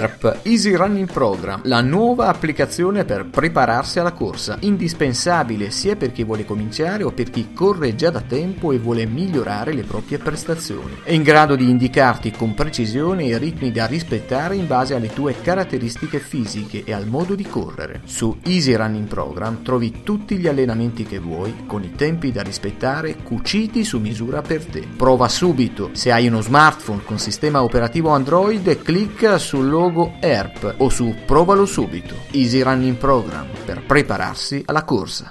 ERP, Easy Running Program, la nuova applicazione per prepararsi alla corsa, indispensabile sia per chi vuole cominciare o per chi corre già da tempo e vuole migliorare le proprie prestazioni. È in grado di indicarti con precisione i ritmi da rispettare in base alle tue caratteristiche fisiche e al modo di correre. Su Easy Running Program trovi tutti gli allenamenti che vuoi, con i tempi da rispettare cuciti su misura per te. Prova subito. Se hai uno smartphone con sistema operativo Android, clicca sul logo ERP o su Provalo subito. Easy Running Program per prepararsi alla corsa.